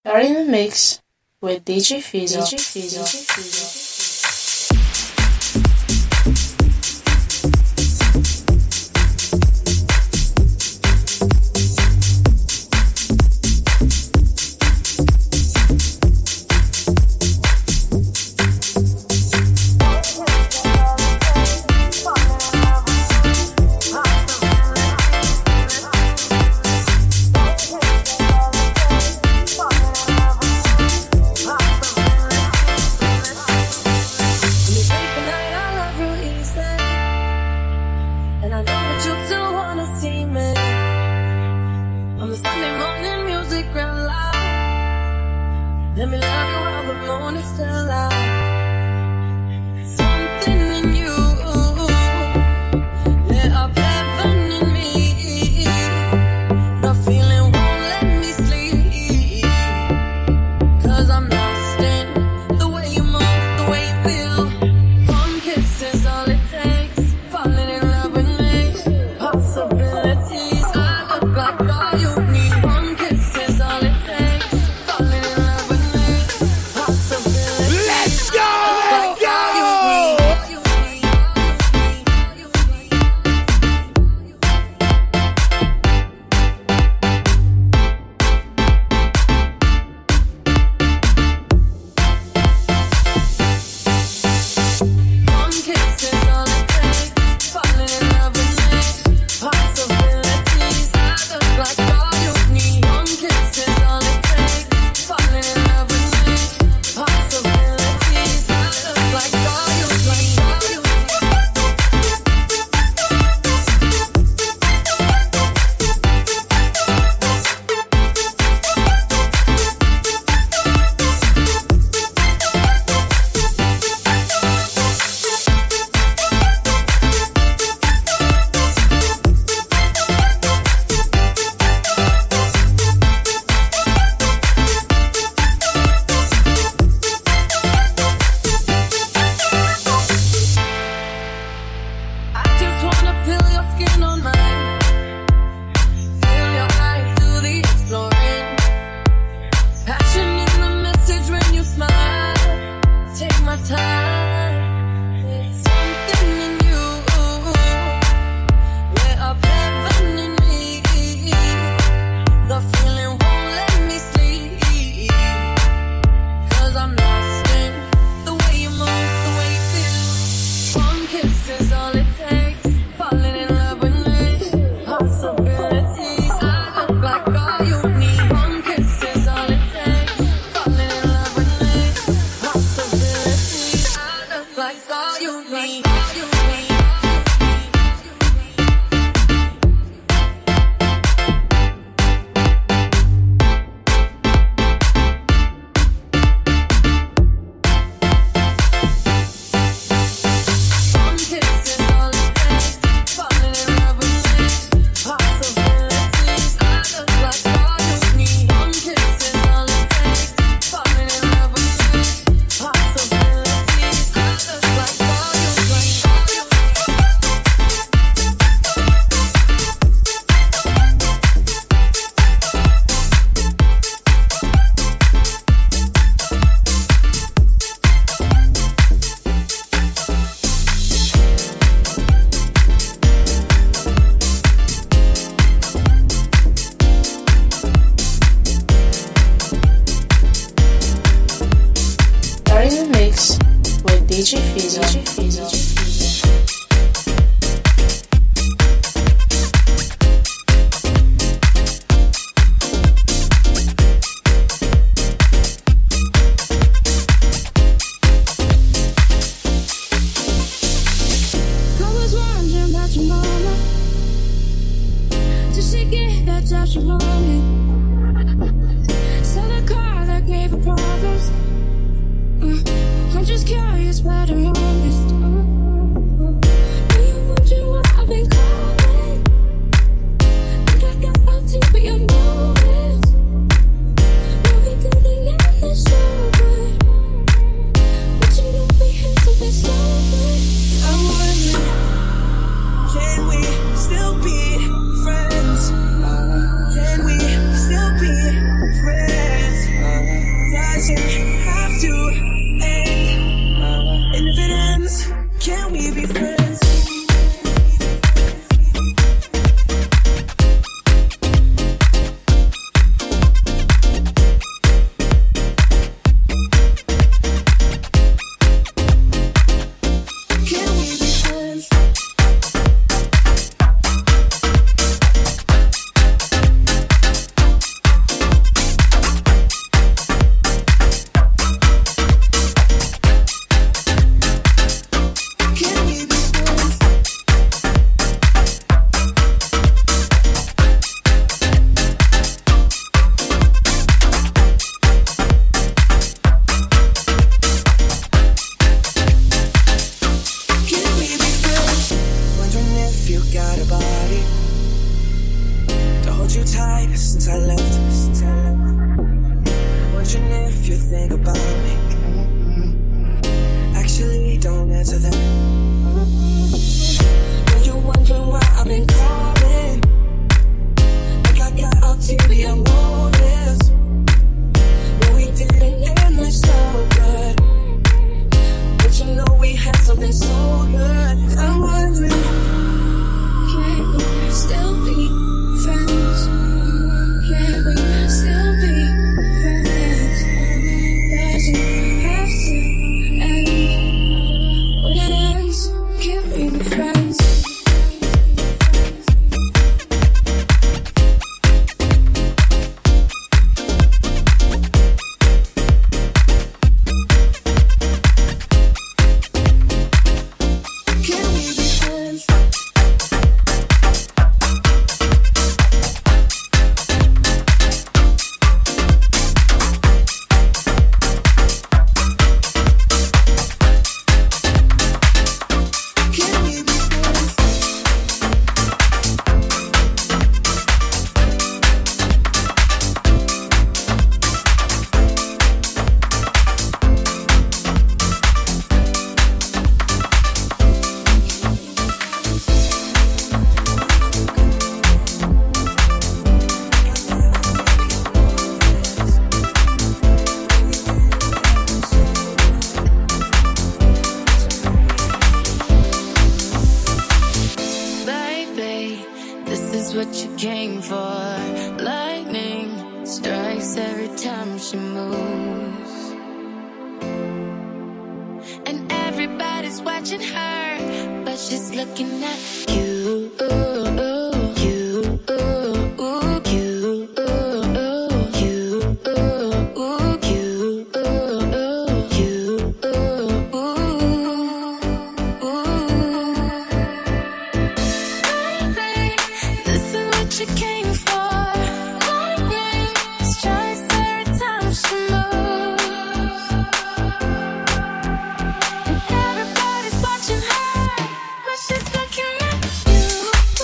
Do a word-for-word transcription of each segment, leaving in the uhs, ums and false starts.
You're in the mix with D J Fizzle. D J Fizzle. D J Fizzle. D J Fizzle. D J Fizzle. She wanted. Sell a car that gave her problems. uh, I'm just curious, but I'm honest. uh, if you think about me. Actually, don't answer that. When you're wondering why I've been calling, like I got ulterior motives. When we didn't end like so good, but you know we had something so good. I'm wondering, can we still be friends? Can we still be friends? Doesn't have to end when it ends. Can we be friends? Everybody's watching her, but she's looking at you.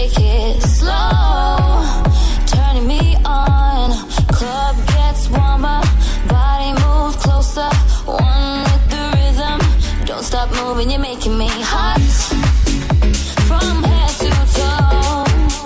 take it slow, turning me on. Club gets warmer, body move closer, one with the rhythm. Don't stop moving, you're making me hot from head to toe.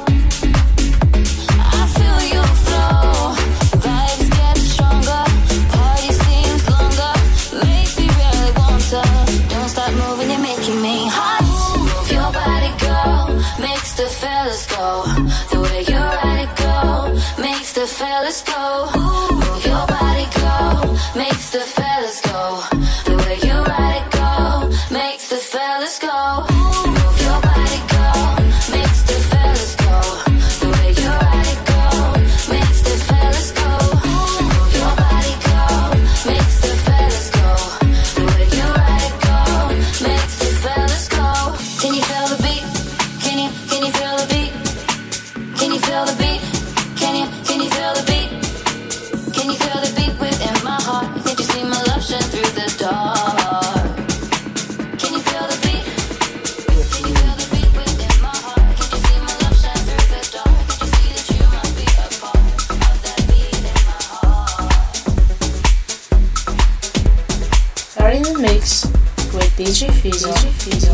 I feel your flow, vibes get stronger, party seems longer, makes me really want to. Don't stop moving, you're making me hot. Move your body, girl, makes the fellas go. The way you ride it, go, makes the fellas go. Move your body, girl, makes the fellas go. The way you ride it, go, makes the fellas go. Move your body, girl, makes the fellas go. The way you ride it, go, makes the fellas go. Move your body, girl, makes the fellas go. The way you ride it, go, makes the fellas go. Can you feel the beat? Can you, can you feel the beat? Can you feel the beat? Can you, can you feel the beat? Can you feel the beat within my heart? Can't you see my love shine through the dark? Can you feel the beat? Can you feel the beat within my heart? Can't you see my love shine through the dark? Can't you see that you must be a part of that beat in my heart? Are in the mix with D J Fizo. D J Fizo.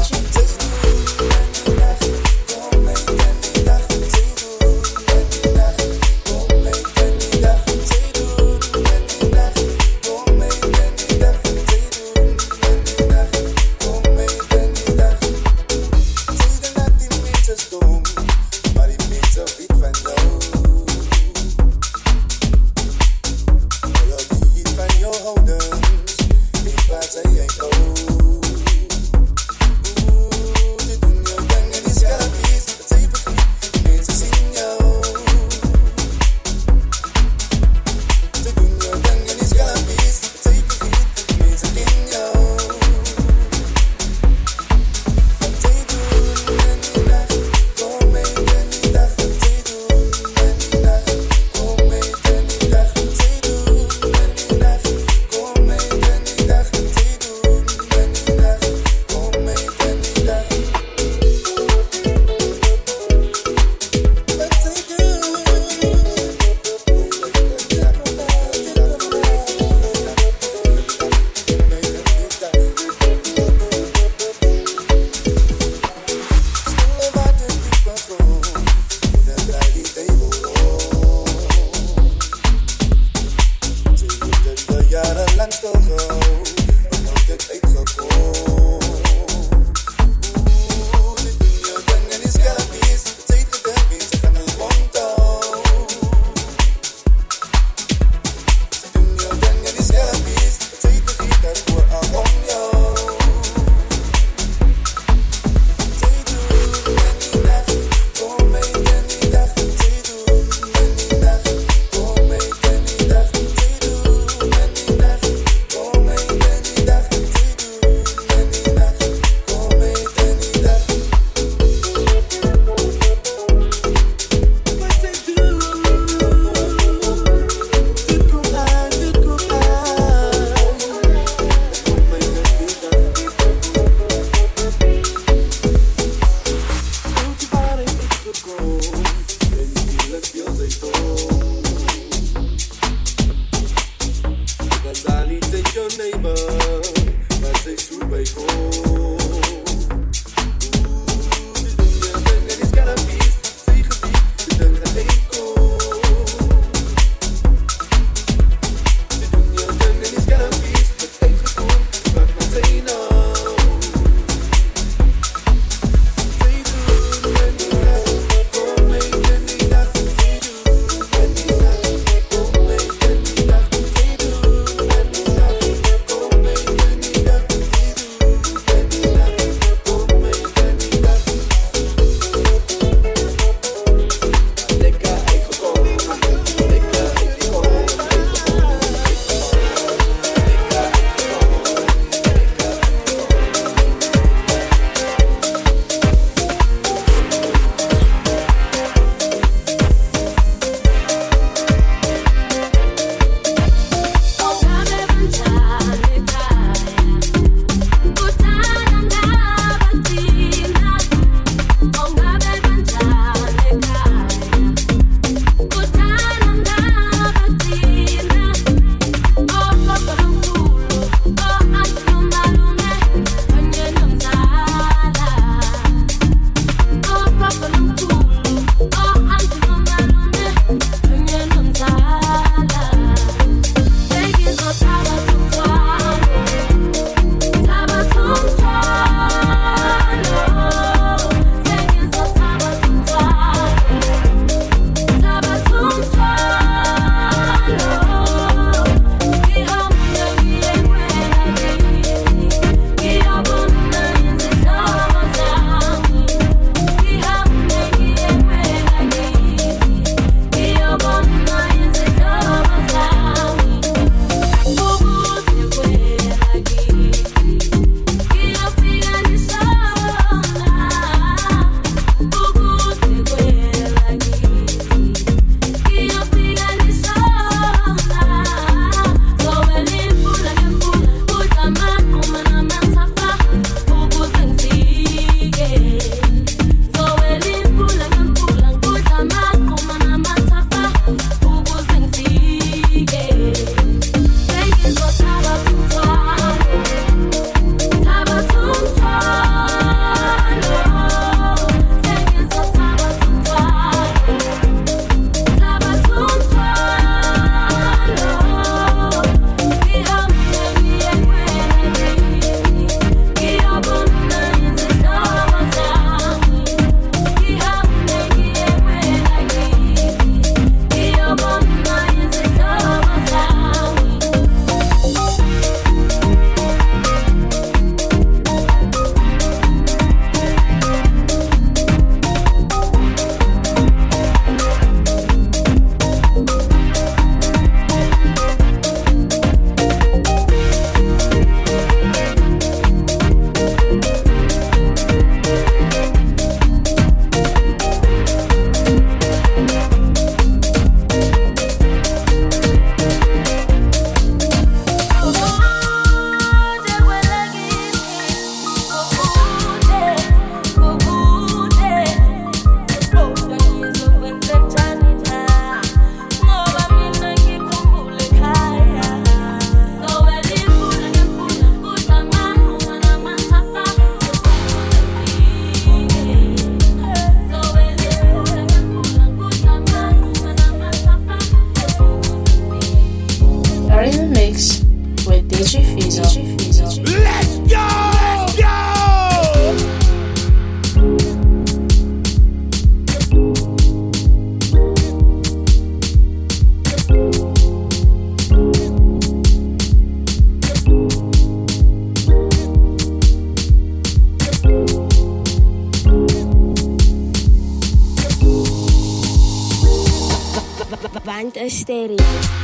Banda Stereo.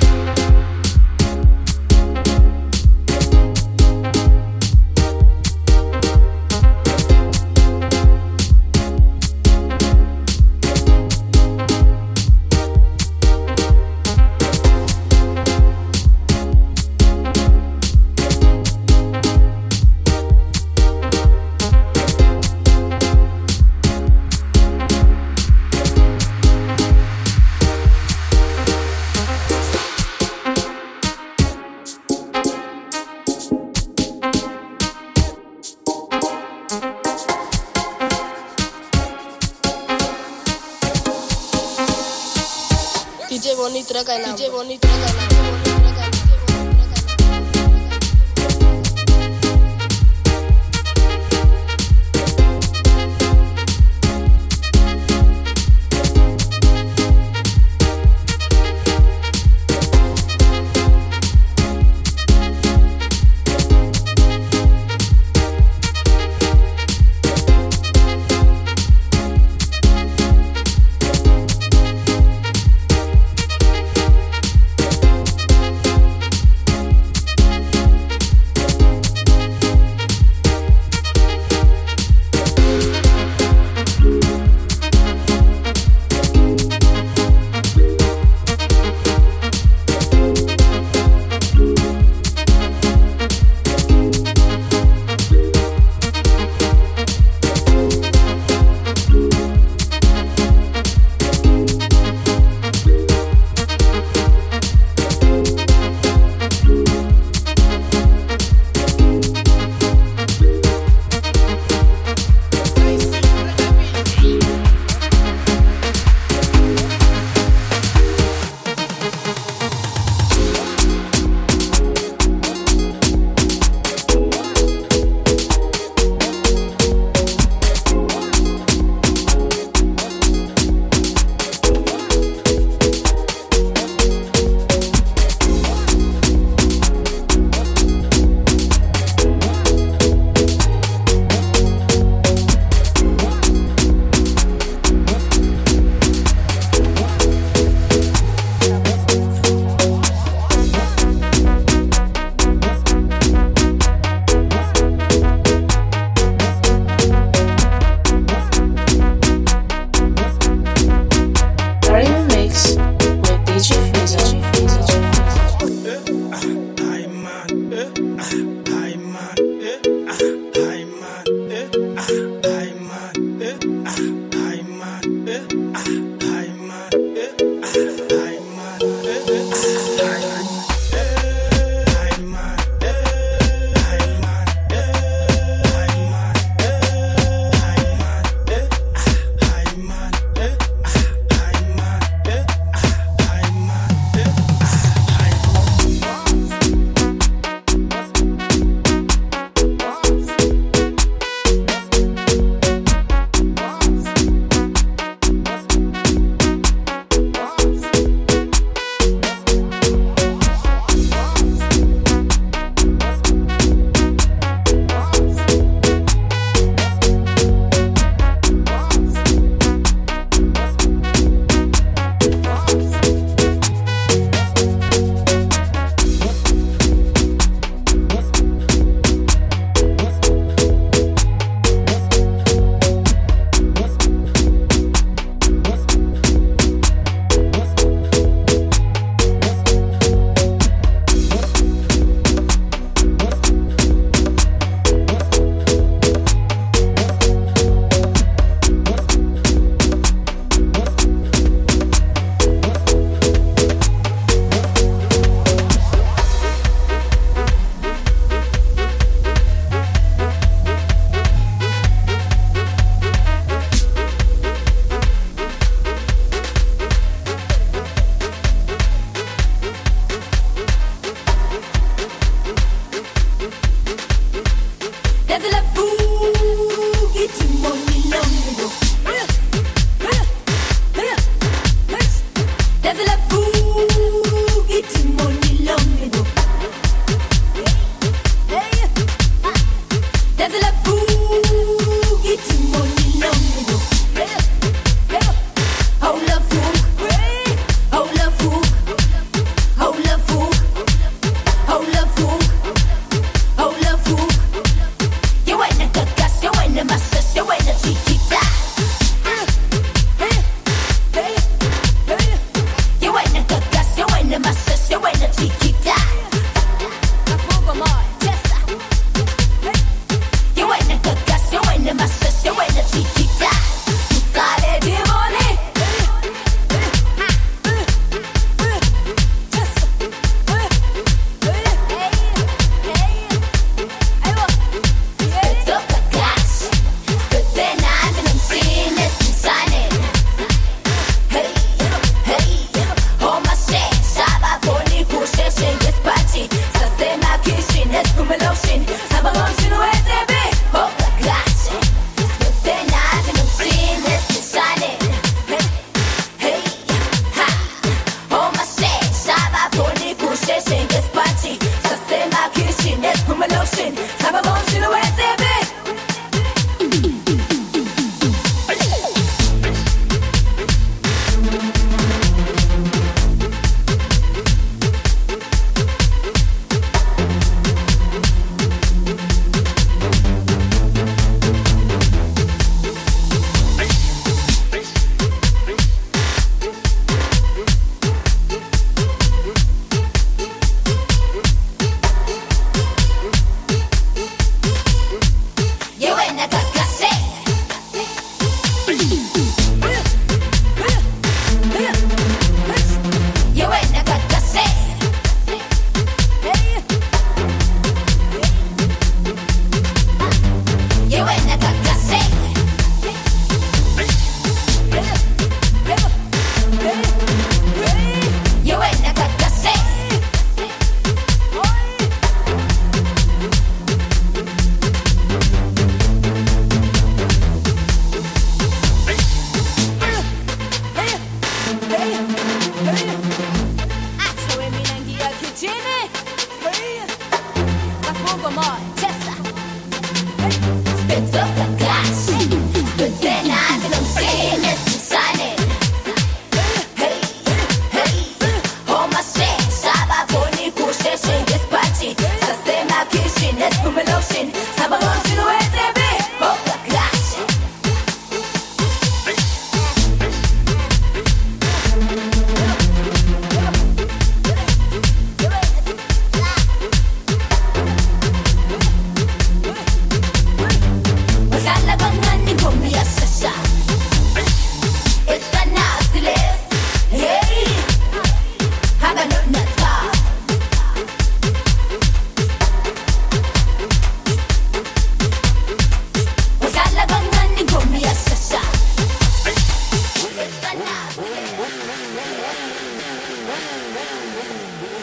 D J Bonitra ka na. D J Bonitra ka na.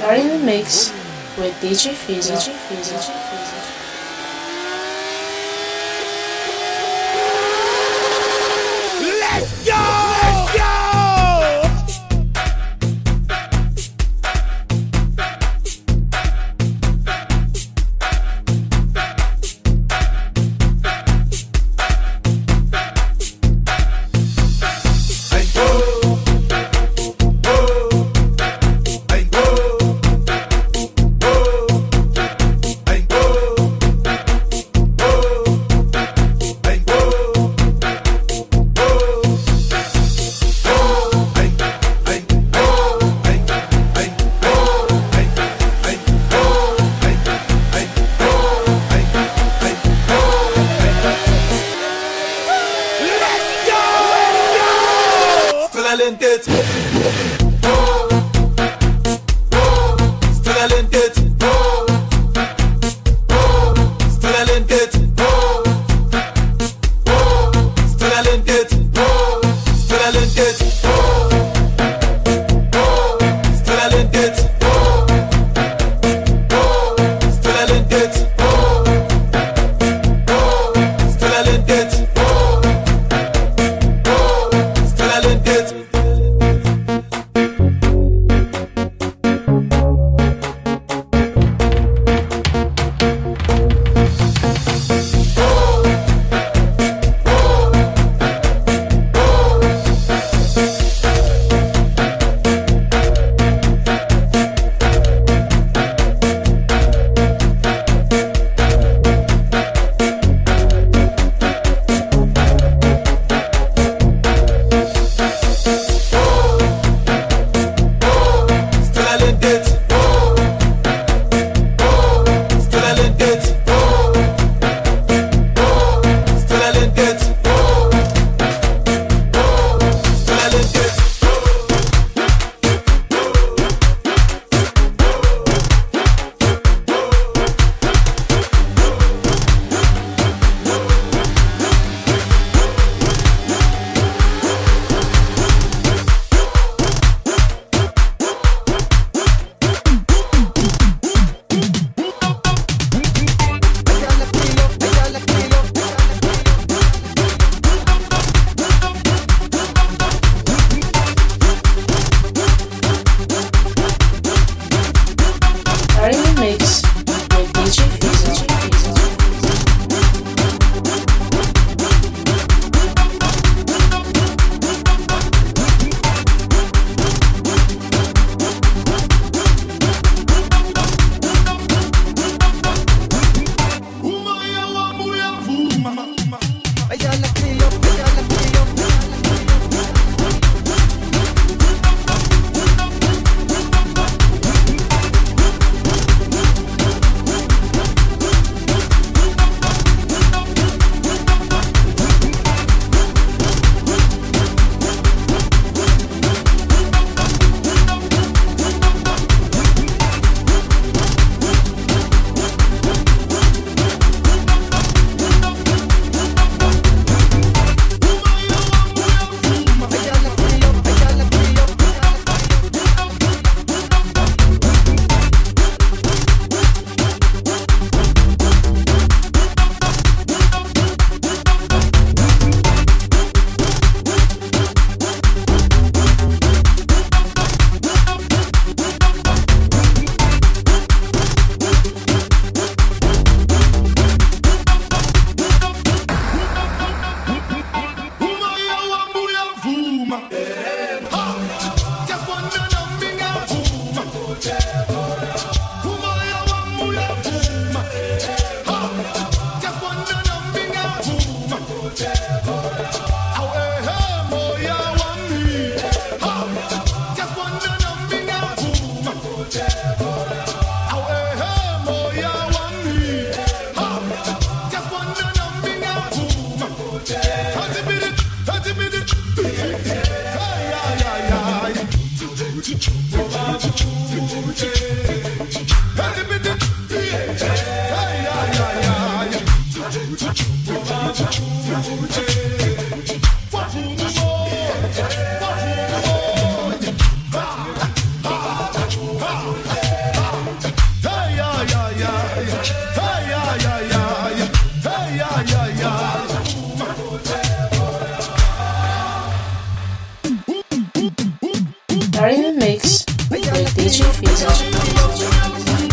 Are in the mix with D J Fizzle. D J Fizzle. D J Fizzle. Let's go! Let's go! thirty minutes, thirty minutes. Hey, yeah, yeah, yeah. You're in the mix with D J Fizzle.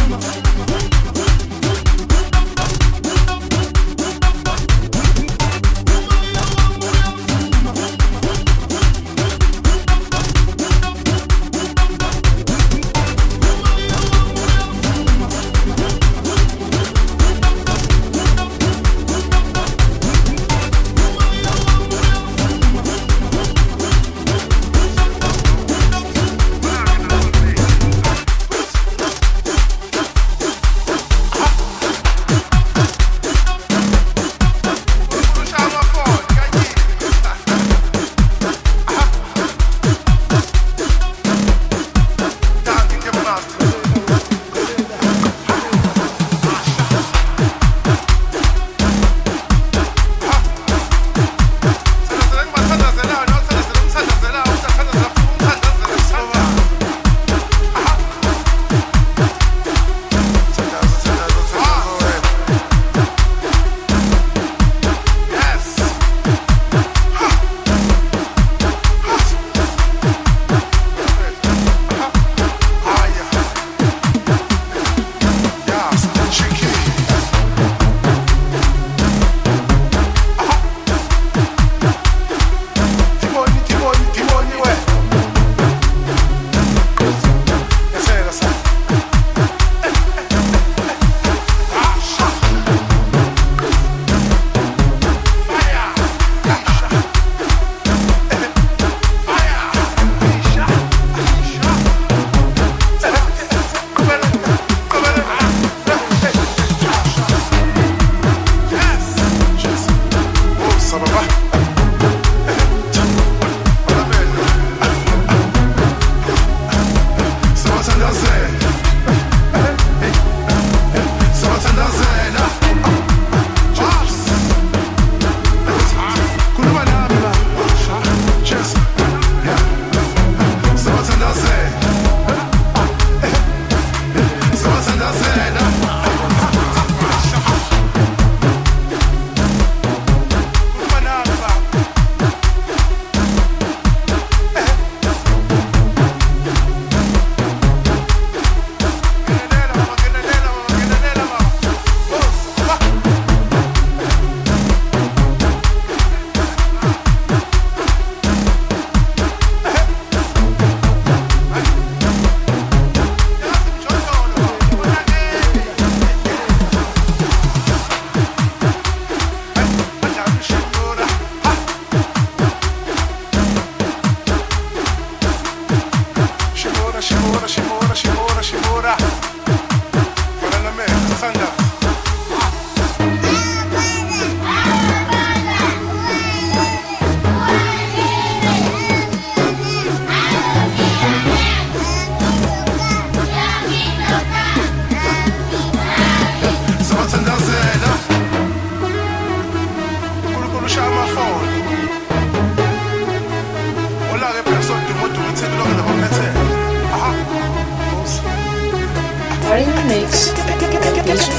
You're in the mix with D J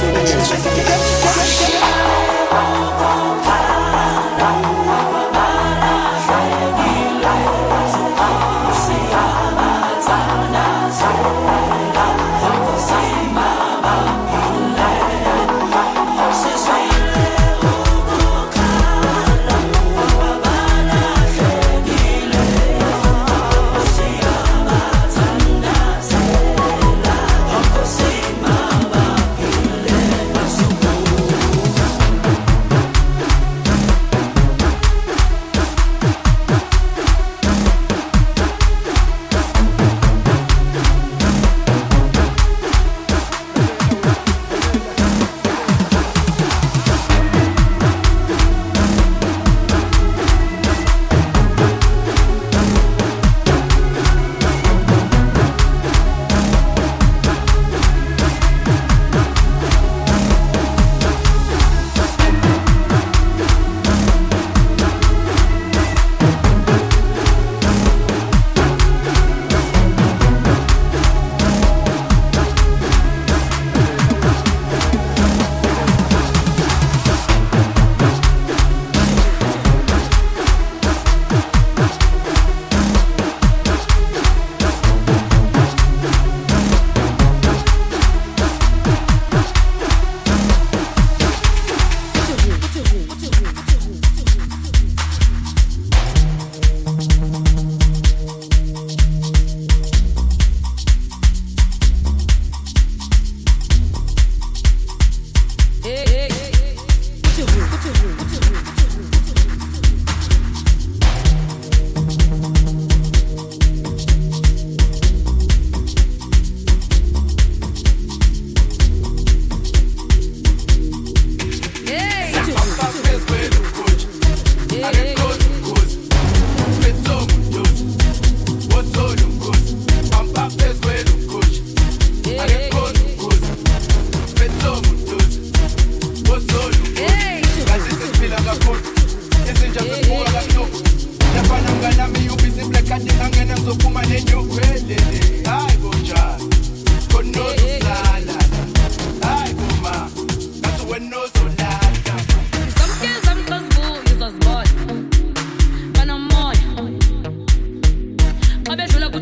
Fizzle.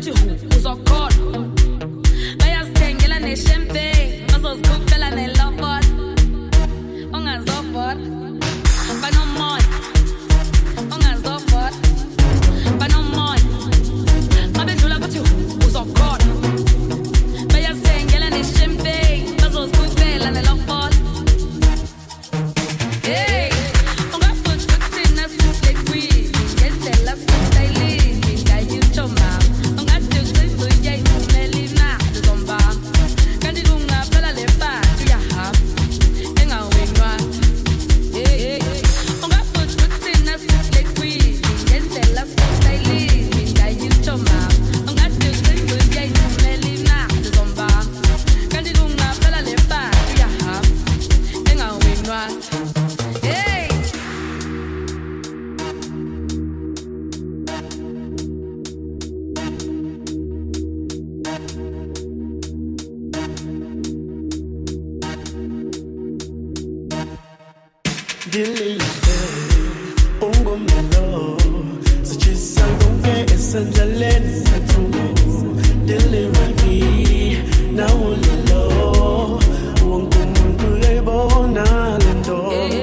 ukuthi hu uzokhona bayasithengela ne-champagne bazozikhuphela ne-lobot ongazobot banomoya ongazobot banomoya mabedlula ukuthi hu uzokhona bayasithengela ne-champagne bazozikhuphela ne-lobot. Hey, ungafuna ukuthi nasiflekwini ngendlela sitayilini ngayithoma ungathi usizuye imelina zomba kanti kungaphela le phansi uyahamba engawinwa. Hey, ungafuna ukuthi nasiflekwini ngendlela sitayilini ngayithoma ungathi usizuye imelina zomba kanti kungaphela le phansi uyahamba engawinwa. Hey, Dilile ungomelo sichisa konke esendleleni sethu delivery nawulilo wonke umuntu uyayibona lento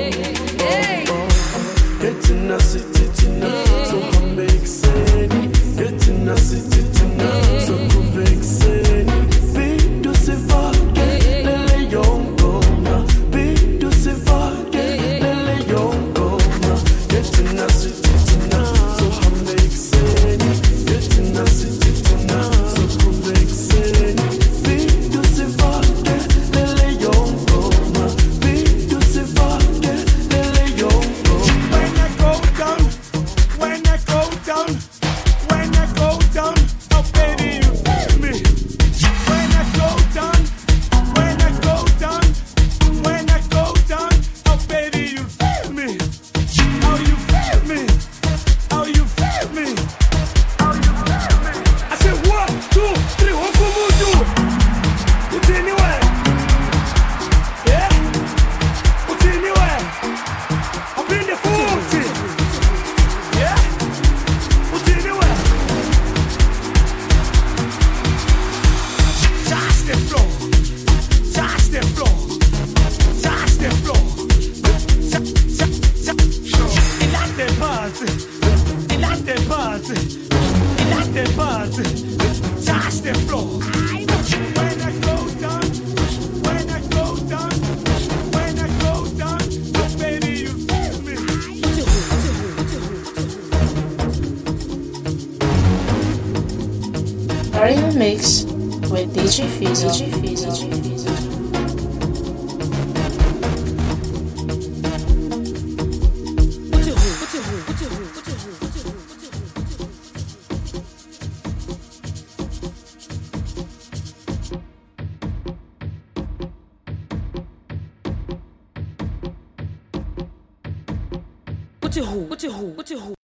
ethina sithithina sohambe ekuseni ethina sithithina sokuve ekuseni bintu sifake lele yongoma bintu sifake lele yongoma ethina sithithina sohambe ekuseni ethina sithithina sokuve ekuseni bintu sifake lele yongoma bintu sifake lele yongoma. When I go down, when I go down, when I go down, oh baby you feel me. When I go down, when I go down, when I go down, oh baby you feel me. How you feel me? How you feel me? How you feel me? I said one, two, three, one for more do. Put anywhere. Yeah? Put anywhere. I've been the forty. Yeah? Put anywhere. Touch the floor. Touch the floor. Touch the floor. Touch, touch, touch. Il a des parts. Il a des parts. Il a des parts. Touch the floor. When I go down, when I go down, when I go down, oh baby you feel me. Are in the mix with D J Fizo. D J Fizo. What you who? What you who? What you who?